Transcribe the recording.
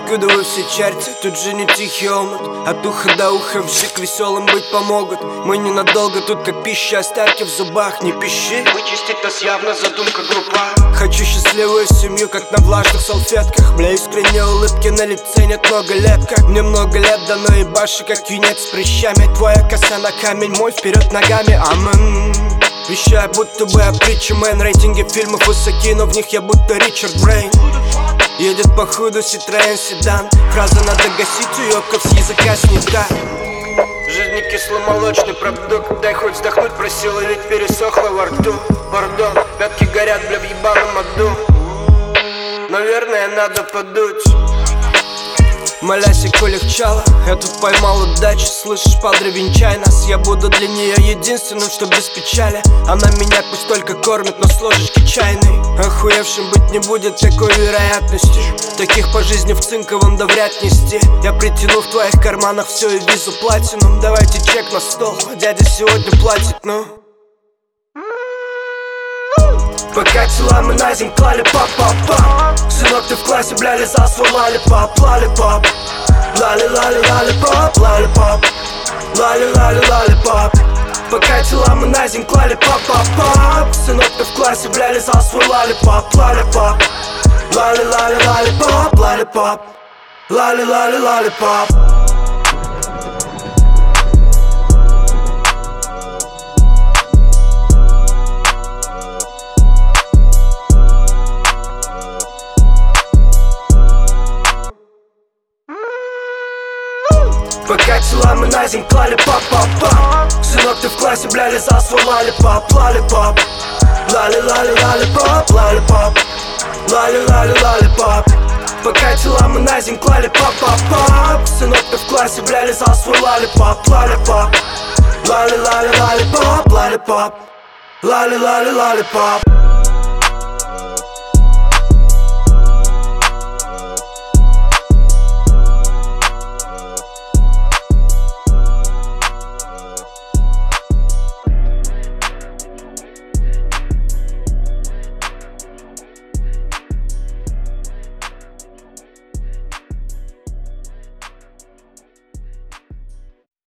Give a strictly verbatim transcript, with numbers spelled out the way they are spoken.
Откуда вы все чарите? Тут же не тихий омут. От уха до уха вжик, веселым быть помогут. Мы ненадолго, тут как пища, остатки в зубах. Не пищи, вычистить нас явно задумка группа. Хочу счастливую семью, как на влажных салфетках. Бля, искренние улыбки на лице, нет много лет. Как мне много лет дано и баши, как юнец с прыщами. Твоя коса на камень, мой вперед ногами, амен. Вещаю, будто бы я притча, мэн. Рейтинги фильмов высоки, но в них я будто Ричард Брейн. Едет по худу Citroёn седан. Фраза надо гасить, уёбков с языка снята. Жизнь не кисломолочный продукт. Дай хоть вздохнуть, просила, ведь пересохла во рту. Пардон, пятки горят, бля, в ебаном аду. Наверное, надо подуть. Малясику легчало, я тут поймал удачу. Слышишь, падре, венчай нас. Я буду для нее единственным, что без печали. Она меня пусть только кормит, но с ложечки чайной. Охуевшим быть не будет такой вероятности. Таких по жизни в цинковом да вряд нести. Я притяну в твоих карманах все и визу платину. Давайте чек на стол, дядя сегодня платит, ну. Пока тела мы на земь клали, пап-пап-пап. Сынок, ты в классе, бля, лизал свой лали-пап, лали-пап. Лали-лали-лали-пап, лали-пап. Лали-лали-лали-пап. Пока тела мы на земь клали, пап-пап-пап. Сынок, ты в классе, бля, лизал свой лали-пап, лали-пап. Лали-лали-лали-пап, лали-пап. Лали-лали-лали-пап. Пока тела мы на земь клали, пап-пап-пап. Сынок, ты в классе, бля, лизал свой лали-пап, лали-пап. Лали-лали-лали-пап, лали-пап. Лали-лали-лали-пап. Пока тела мы на земь клали, пап-пап-пап. Сынок, ты в классе, бля, лизал свой лали-пап, лали-пап. Лали-лали-лали-пап, лали-пап. Лали-лали-лали-пап.